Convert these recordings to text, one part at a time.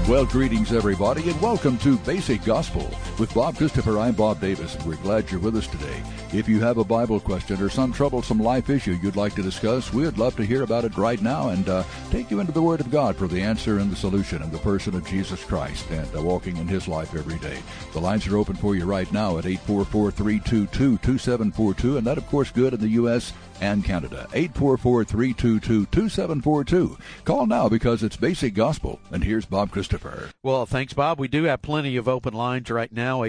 Well, greetings, everybody, and welcome to Basic Gospel. With Bob Christopher, I'm Bob Davis, and we're glad you're with us today. If you have a Bible question or some troublesome life issue you'd like to discuss, we'd love to hear about it right now and take you into the Word of God for the answer and the solution in the person of Jesus Christ and walking in His life every day. The lines are open for you right now at 844-322-2742, and that, of course, good in the U.S. and Canada. 844-322-2742. Call now because it's Basic Gospel. And here's Bob Christopher. Well, thanks, Bob. We do have plenty of open lines right now.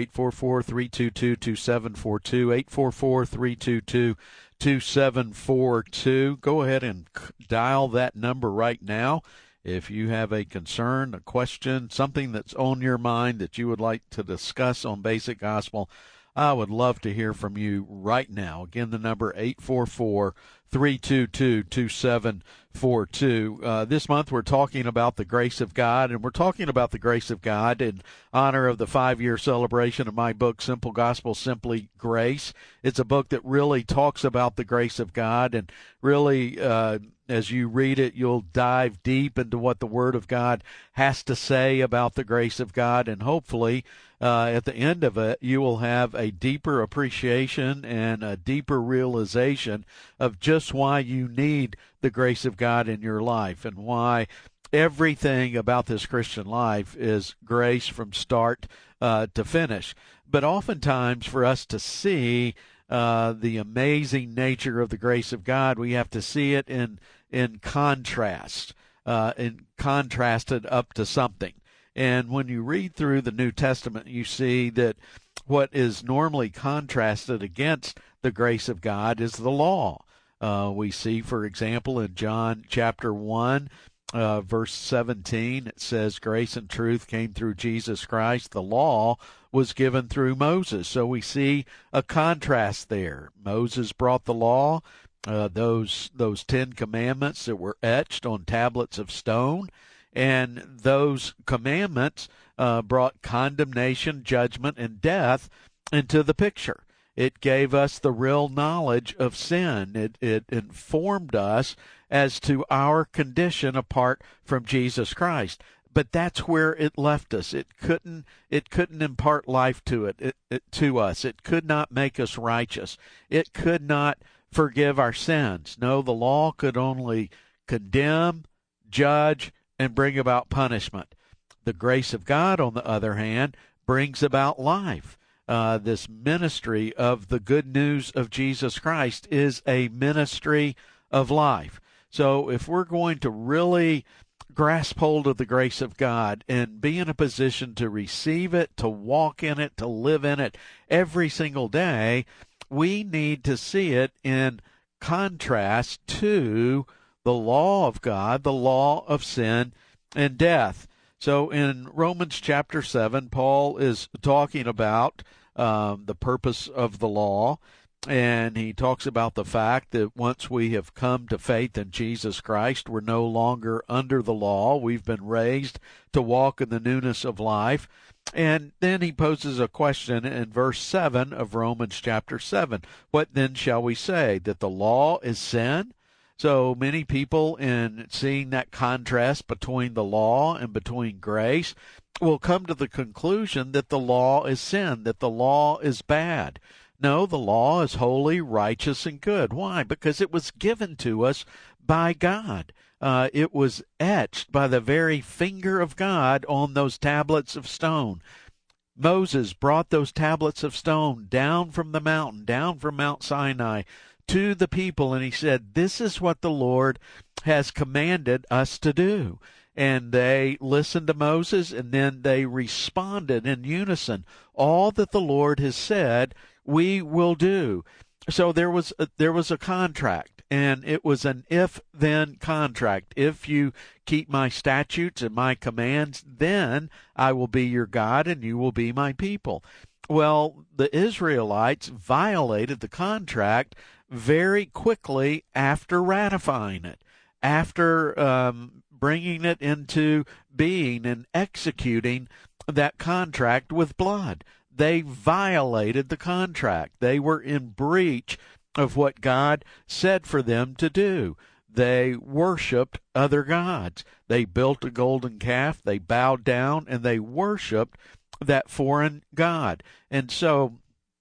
844-322-2742. 844-322-2742. Go ahead and dial that number right now. If you have a concern, a question, something that's on your mind that you would like to discuss on Basic Gospel, I would love to hear from you right now. Again, the number 844-322-2742. This month we're talking about the grace of God, and we're talking about the grace of God in honor of the 5-year celebration of my book, Simple Gospel, Simply Grace. It's a book that really talks about the grace of God, and really, as you read it, you'll dive deep into what the Word of God has to say about the grace of God, and hopefully at the end of it, you will have a deeper appreciation and a deeper realization of just why you need the grace of God in your life and why everything about this Christian life is grace from start to finish. But oftentimes for us to see the amazing nature of the grace of God, we have to see it in contrast, contrasted up to something. And when you read through the New Testament, you see that what is normally contrasted against the grace of God is the law. We see, for example, in John chapter 1, verse 17, it says, grace and truth came through Jesus Christ. The law was given through Moses. So we see a contrast there. Moses brought the law, those 10 commandments that were etched on tablets of stone. And those commandments brought condemnation, judgment, and death into the picture. It gave us the real knowledge of sin. It informed us as to our condition apart from Jesus Christ. But that's where it left us. It couldn't impart life to to us. It could not make us righteous. It could not forgive our sins. No, the law could only condemn, judge, and bring about punishment. The grace of God, on the other hand, brings about life. This ministry of the good news of Jesus Christ is a ministry of life. So if we're going to really grasp hold of the grace of God and be in a position to receive it, to walk in it, to live in it every single day, we need to see it in contrast to the law of God, the law of sin and death. So in Romans chapter 7, Paul is talking about the purpose of the law, and he talks about the fact that once we have come to faith in Jesus Christ, we're no longer under the law. We've been raised to walk in the newness of life. And then he poses a question in verse 7 of Romans chapter 7. What then shall we say? That the law is sin? So many people, in seeing that contrast between the law and between grace, will come to the conclusion that the law is sin, that the law is bad. No, the law is holy, righteous, and good. Why? Because it was given to us by God. It was etched by the very finger of God on those tablets of stone. Moses brought those tablets of stone down from the mountain, down from Mount Sinai, to the people, and he said, this is what the Lord has commanded us to do. And they listened to Moses, and then they responded in unison. All that the Lord has said, we will do. So there was a contract, and it was an if-then contract. If you keep my statutes and my commands, then I will be your God, and you will be my people. Well, the Israelites violated the contract very quickly after ratifying it, after bringing it into being and executing that contract with blood. They violated the contract. They were in breach of what God said for them to do. they worshiped other gods. They built a golden calf, they bowed down, and they worshiped that foreign god. And so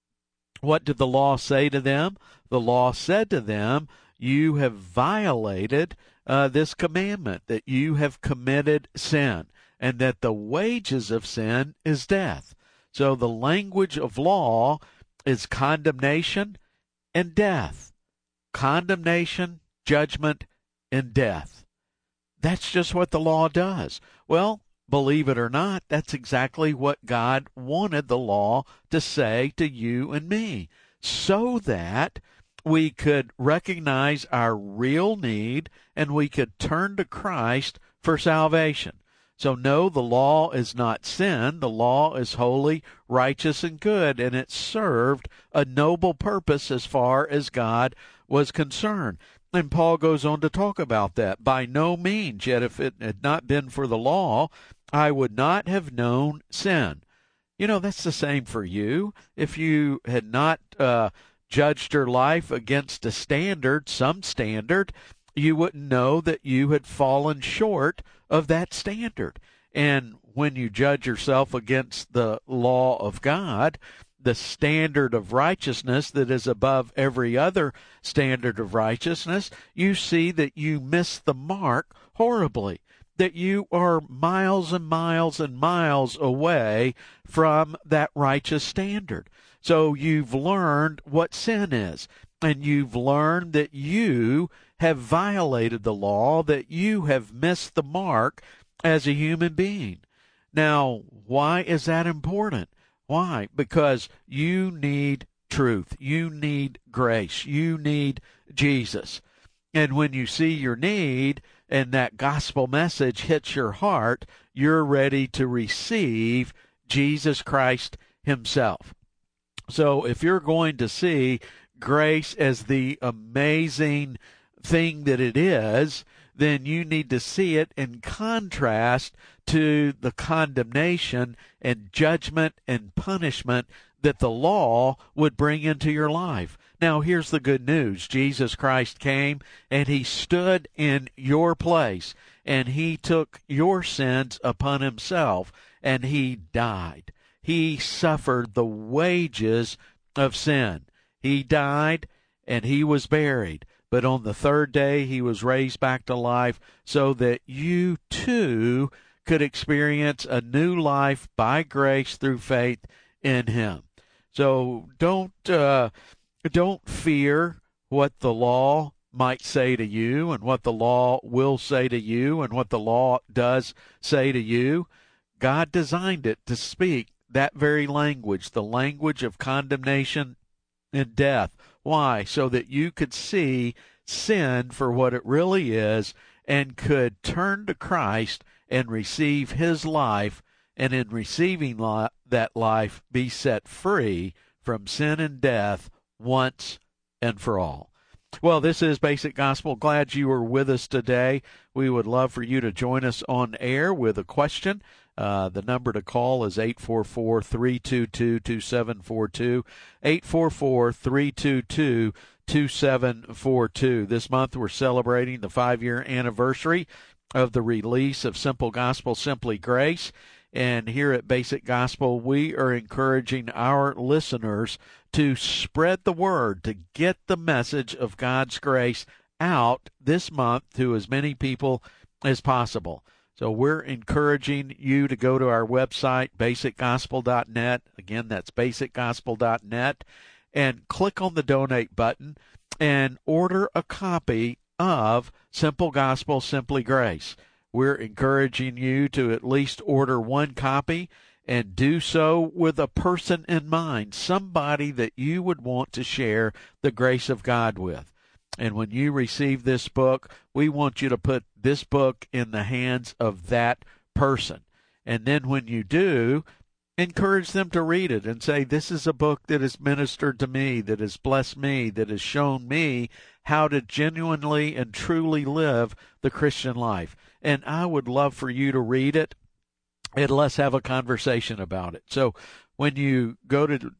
what did the law say to them? The law said to them, you have violated this commandment, that you have committed sin, and that the wages of sin is death. So the language of law is condemnation and death. Condemnation, judgment, and death. That's just what the law does. Well, believe it or not, that's exactly what God wanted the law to say to you and me, so that we could recognize our real need and we could turn to Christ for salvation. So no, the law is not sin. The law is holy, righteous, and good, and it served a noble purpose as far as God was concerned. And Paul goes on to talk about that. By no means, yet if it had not been for the law, I would not have known sin. You know, that's the same for you. If you had not judged your life against a standard, some standard, you wouldn't know that you had fallen short of that standard. And when you judge yourself against the law of God, the standard of righteousness that is above every other standard of righteousness, you see that you miss the mark horribly, that you are miles and miles and miles away from that righteous standard. So you've learned what sin is, and you've learned that you have violated the law, that you have missed the mark as a human being. Now, why is that important? Why? Because you need truth. You need grace. You need Jesus. And when you see your need and that gospel message hits your heart, you're ready to receive Jesus Christ himself. So if you're going to see grace as the amazing thing that it is, then you need to see it in contrast to the condemnation and judgment and punishment that the law would bring into your life. Now, here's the good news. Jesus Christ came and he stood in your place, and he took your sins upon himself, and he died. He suffered the wages of sin. He died and he was buried. But on the third day, he was raised back to life so that you too could experience a new life by grace through faith in him. So don't fear what the law might say to you and what the law will say to you and what the law does say to you. God designed it to speak that very language, the language of condemnation and death. Why? So that you could see sin for what it really is and could turn to Christ and receive his life, and in receiving that life be set free from sin and death once and for all. Well, this is Basic Gospel. Glad you were with us today. We would love for you to join us on air with a question. The number to call is 844-322-2742, 844-322-2742. This month we're celebrating the 5-year anniversary of the release of Simple Gospel, Simply Grace. And here at Basic Gospel, we are encouraging our listeners to spread the word, to get the message of God's grace out this month to as many people as possible. So we're encouraging you to go to our website, basicgospel.net. Again, that's basicgospel.net. And click on the donate button and order a copy of Simple Gospel, Simply Grace. We're encouraging you to at least order one copy and do so with a person in mind, somebody that you would want to share the grace of God with. And when you receive this book, we want you to put this book in the hands of that person. And then when you do, encourage them to read it and say, this is a book that has ministered to me, that has blessed me, that has shown me how to genuinely and truly live the Christian life. And I would love for you to read it, and let's have a conversation about it. So when you go to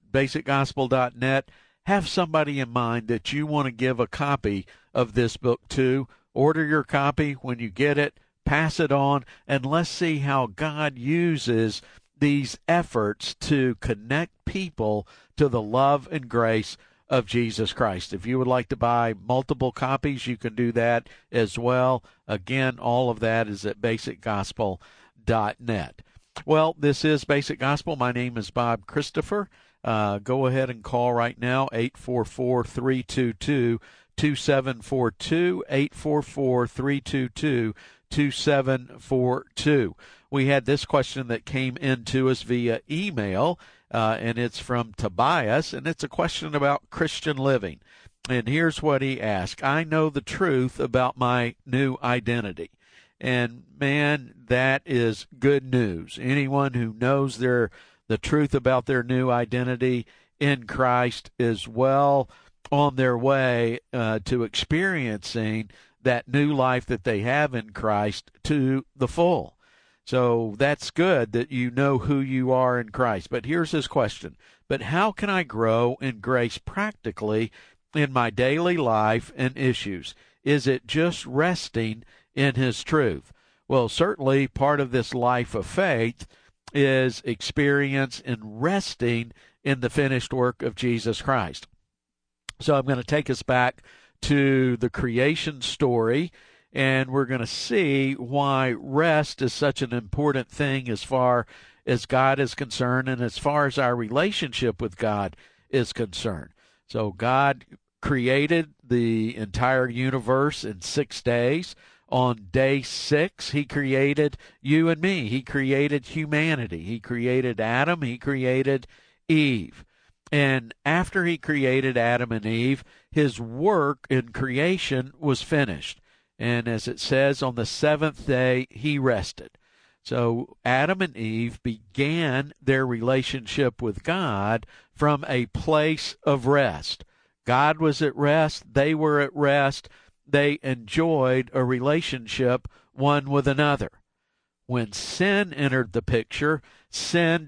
basicgospel.net, have somebody in mind that you want to give a copy of this book to, Order your copy. When you get it, pass it on, and let's see how God uses these efforts to connect people to the love and grace of Jesus Christ. If you would like to buy multiple copies, you can do that as well. Again, all of that is at basicgospel.net. Well, this is Basic Gospel. My name is Bob Christopher. Go ahead and call right now, 844-322-2742, 844-322-2742. We had this question that came into us via email, and it's from Tobias, and it's a question about Christian living. And here's what he asked. I know the truth about my new identity. And man, that is good news. Anyone who knows the truth about their new identity in Christ is well on their way to experiencing that new life that they have in Christ to the full. So that's good that you know who you are in Christ. But here's his question. But how can I grow in grace practically in my daily life and issues? Is it just resting in his truth? Well, certainly part of this life of faith is experience in resting in the finished work of Jesus Christ. So I'm going to take us back to the creation story, and we're going to see why rest is such an important thing as far as God is concerned and as far as our relationship with God is concerned. So God created the entire universe in 6 days. On day 6, he created you and me. He created humanity. He created Adam. He created Eve. And after he created Adam and Eve, his work in creation was finished. And as it says, on the 7th day, he rested. So Adam and Eve began their relationship with God from a place of rest. God was at rest. They were at rest. They enjoyed a relationship one with another. When sin entered the picture, sin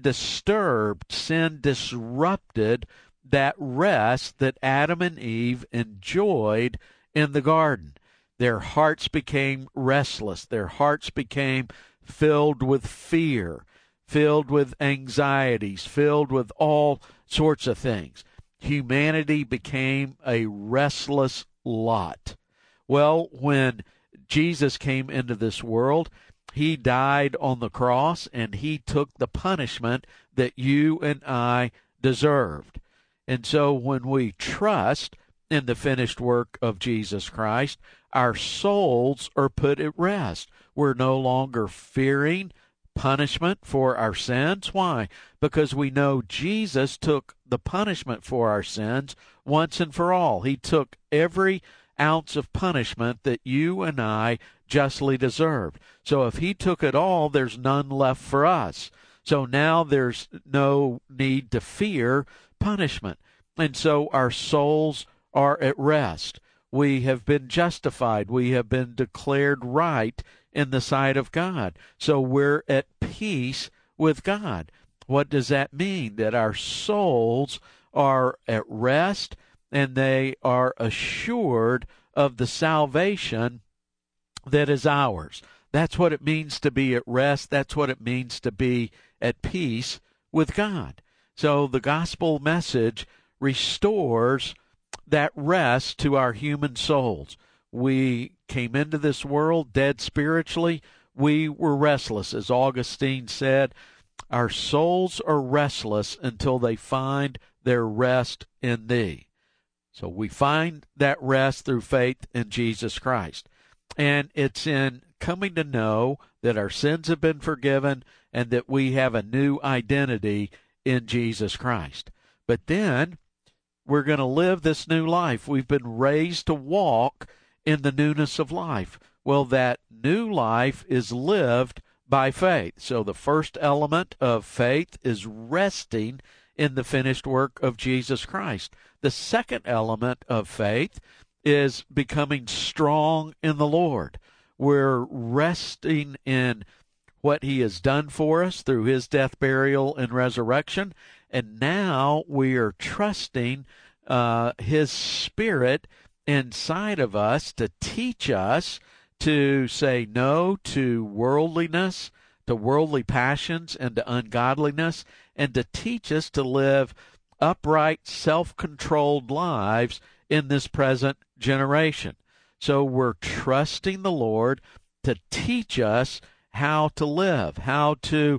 disrupted that rest that Adam and Eve enjoyed in the garden. Their hearts became restless. Their hearts became filled with fear, filled with anxieties, filled with all sorts of things. Humanity became a restless lot. Well, when Jesus came into this world, he died on the cross, and he took the punishment that you and I deserved. And so when we trust in the finished work of Jesus Christ, our souls are put at rest. We're no longer fearing punishment for our sins. Why? Because we know Jesus took the punishment for our sins once and for all. He took every ounce of punishment that you and I justly deserved. So if he took it all, there's none left for us. So now there's no need to fear punishment. And so our souls are at rest. We have been justified. We have been declared right in the sight of God. So we're at peace with God. What does that mean? That our souls are at rest and they are assured of the salvation that is ours. That's what it means to be at rest. That's what it means to be at peace with God. So the gospel message restores that rest to our human souls. We came into this world dead spiritually. We were restless. As Augustine said, our souls are restless until they find their rest in thee. So we find that rest through faith in Jesus Christ. And it's in coming to know that our sins have been forgiven and that we have a new identity in Jesus Christ. But then we're going to live this new life. We've been raised to walk in the newness of life. Well, that new life is lived by faith. So the first element of faith is resting in the finished work of Jesus Christ. The second element of faith is becoming strong in the Lord. We're resting in what he has done for us through his death, burial, and resurrection. And now we are trusting his Spirit inside of us to teach us to say no to worldliness, to worldly passions, and to ungodliness, and to teach us to live upright, self-controlled lives in this present generation. So we're trusting the Lord to teach us how to live, how to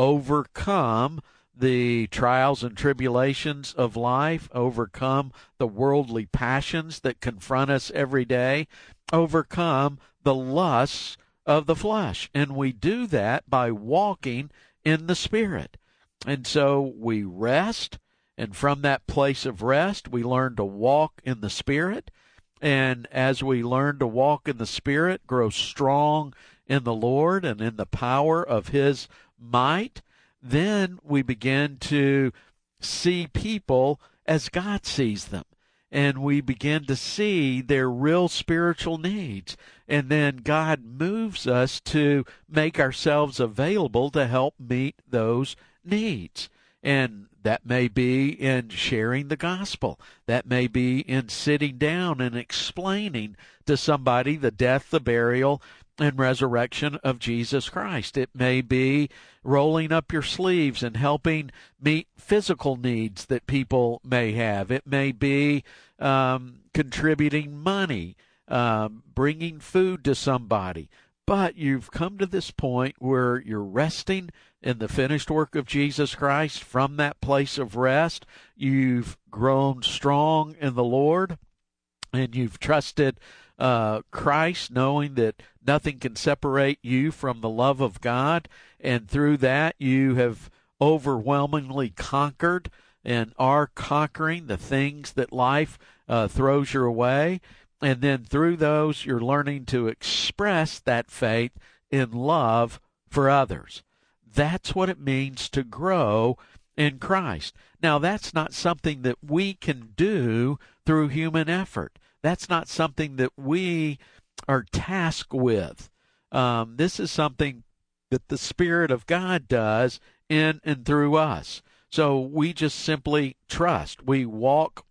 overcome the trials and tribulations of life, overcome the worldly passions that confront us every day, overcome the lusts of the flesh. And we do that by walking in the Spirit. And so we rest, and from that place of rest, we learn to walk in the Spirit. And as we learn to walk in the Spirit, grow strong in the Lord and in the power of His might, then we begin to see people as God sees them. And we begin to see their real spiritual needs. And then God moves us to make ourselves available to help meet those needs. And that may be in sharing the gospel. That may be in sitting down and explaining to somebody the death, the burial, and resurrection of Jesus Christ. It may be rolling up your sleeves and helping meet physical needs that people may have. It may be contributing money, bringing food to somebody. But you've come to this point where you're resting in the finished work of Jesus Christ. From that place of rest, you've grown strong in the Lord, and you've trusted Christ, knowing that nothing can separate you from the love of God. And through that, you have overwhelmingly conquered and are conquering the things that life throws your way. And then through those, you're learning to express that faith in love for others. That's what it means to grow in Christ. Now, that's not something that we can do through human effort. That's not something that we are tasked with. This is something that the Spirit of God does in and through us. So we just simply trust. We walk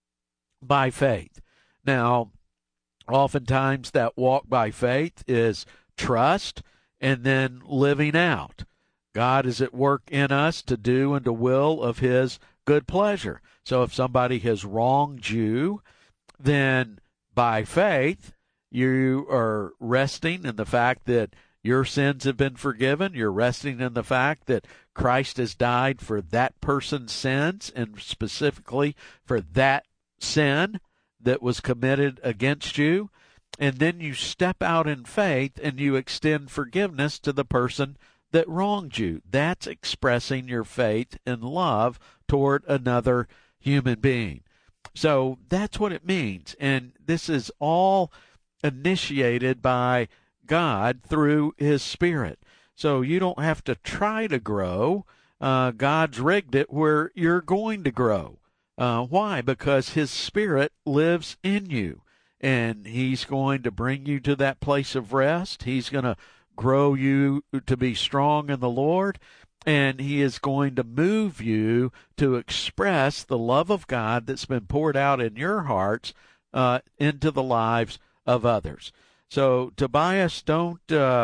by faith. Now, oftentimes that walk by faith is trust and then living out. God is at work in us to do and to will of His good pleasure. So if somebody has wronged you, then by faith you are resting in the fact that your sins have been forgiven. You're resting in the fact that Christ has died for that person's sins, and specifically for that sin that was committed against you. And then you step out in faith and you extend forgiveness to the person that wronged you. That's expressing your faith and love toward another human being. So that's what it means. And this is all initiated by God through His Spirit. So you don't have to try to grow. God's rigged it where you're going to grow. Why? Because His Spirit lives in you, and He's going to bring you to that place of rest. He's going to grow you to be strong in the Lord, and He is going to move you to express the love of God that's been poured out in your hearts into the lives of others. So, Tobias, don't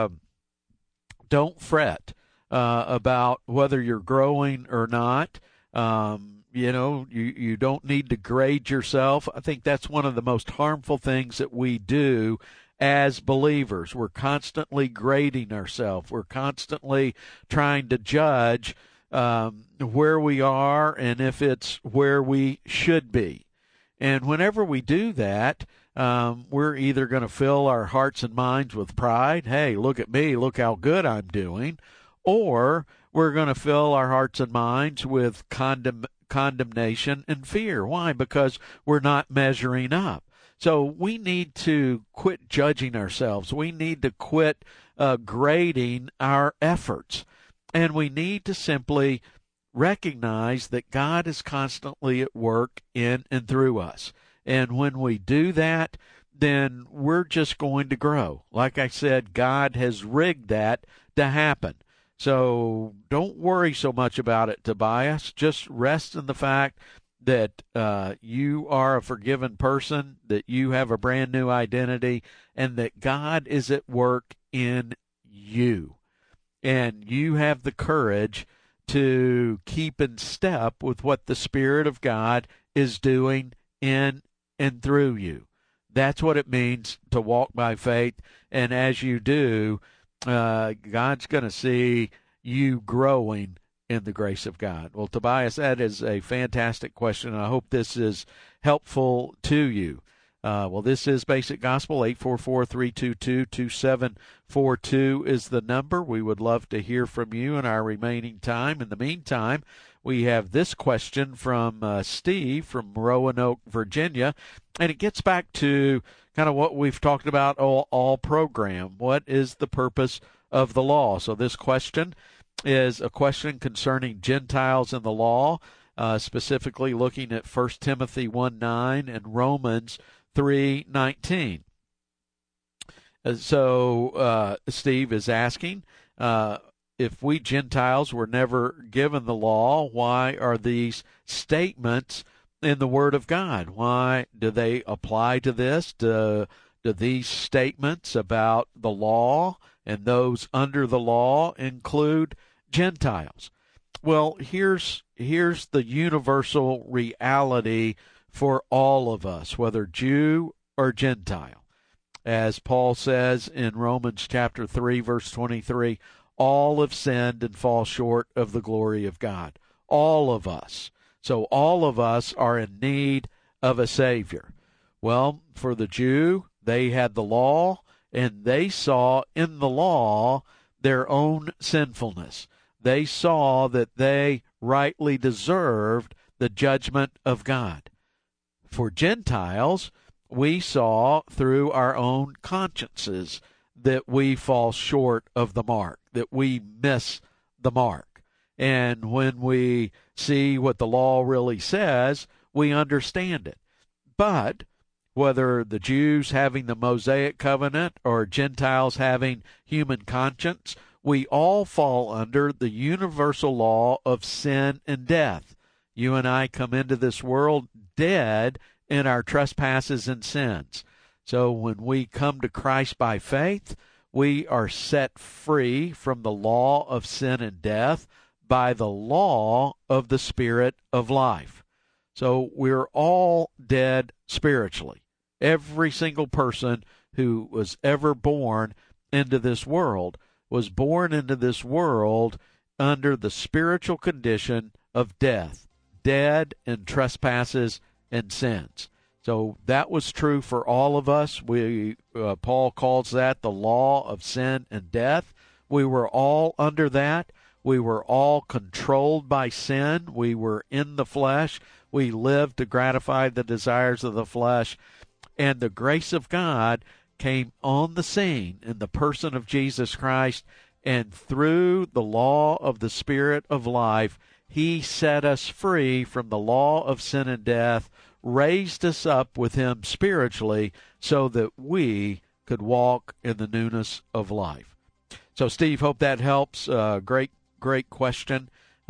fret about whether you're growing or not. You don't need to grade yourself. I think that's one of the most harmful things that we do as believers. We're constantly grading ourselves. We're constantly trying to judge where we are and if it's where we should be. And whenever we do that, we're either going to fill our hearts and minds with pride. Hey, look at me. Look how good I'm doing. Or we're going to fill our hearts and minds with condemnation and fear. Why? Because we're not measuring up. So we need to quit judging ourselves. We need to quit grading our efforts. And we need to simply recognize that God is constantly at work in and through us. And when we do that, then we're just going to grow. Like I said, God has rigged that to happen. So don't worry so much about it, Tobias. Just rest in the fact that you are a forgiven person, that you have a brand new identity, and that God is at work in you. And you have the courage to keep in step with what the Spirit of God is doing in and through you. That's what it means to walk by faith. And as you do, God's going to see you growing in the grace of God. Well, Tobias, that is a fantastic question. I hope this is helpful to you. Well, this is Basic Gospel. 844-322-2742 is the number. We would love to hear from you in our remaining time. In the meantime, we have this question from Steve from Roanoke, Virginia, and it gets back to kind of what we've talked about all program. What is the purpose of the law? So this question is a question concerning Gentiles in the law, specifically looking at 1 Timothy 1:9 and Romans 3:19. So Steve is asking, if we Gentiles were never given the law, why are these statements in the Word of God? Why do they apply to this? Do these statements about the law and those under the law include Gentiles? Well, here's the universal reality for all of us, whether Jew or Gentile. As Paul says in Romans chapter 3, verse 23, all have sinned and fall short of the glory of God. All of us. So all of us are in need of a Savior. Well, for the Jew, they had the law, and they saw in the law their own sinfulness. They saw that they rightly deserved the judgment of God. For Gentiles, we saw through our own consciences that we fall short of the mark, that we miss the mark. And when we see what the law really says, we understand it. But whether the Jews having the Mosaic covenant or Gentiles having human conscience, we all fall under the universal law of sin and death. You and I come into this world dead in our trespasses and sins. So when we come to Christ by faith, we are set free from the law of sin and death by the law of the Spirit of life. So we're all dead spiritually. Every single person who was ever born into this world was born into this world under the spiritual condition of death, dead in trespasses and sins. So that was true for all of us. Paul calls that the law of sin and death. We were all under that. We were all controlled by sin. We were in the flesh. We lived to gratify the desires of the flesh. And the grace of God came on the scene in the person of Jesus Christ, and through the law of the Spirit of life, He set us free from the law of sin and death, raised us up with Him spiritually so that we could walk in the newness of life. So, Steve, hope that helps. Great question.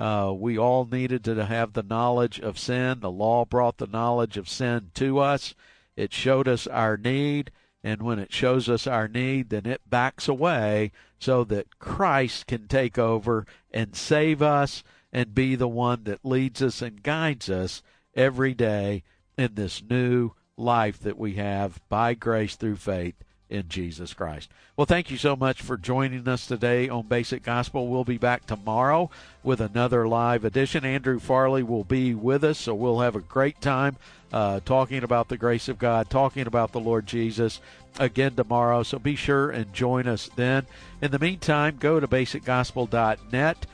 We all needed to have the knowledge of sin. The law brought the knowledge of sin to us. It showed us our need, and when it shows us our need, then it backs away so that Christ can take over and save us and be the one that leads us and guides us every day in this new life that we have by grace through faith in Jesus Christ. Well, thank you so much for joining us today on Basic Gospel. We'll be back tomorrow with another live edition. Andrew Farley will be with us, so we'll have a great time talking about the grace of God, talking about the Lord Jesus again tomorrow. So be sure and join us then. In the meantime, go to basicgospel.net.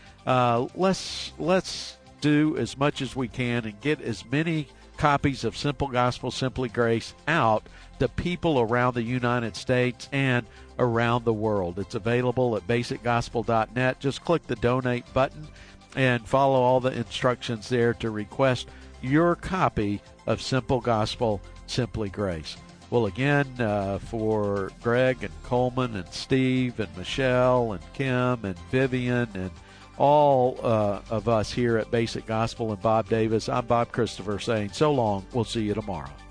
Let's do as much as we can and get as many copies of Simple Gospel, Simply Grace out to people around the United States and around the world. It's available at basicgospel.net. Just click the donate button and follow all the instructions there to request your copy of Simple Gospel, Simply Grace. Well, again, for Greg and Coleman and Steve and Michelle and Kim and Vivian and all of us here at Basic Gospel and Bob Davis, I'm Bob Christopher saying so long. We'll see you tomorrow.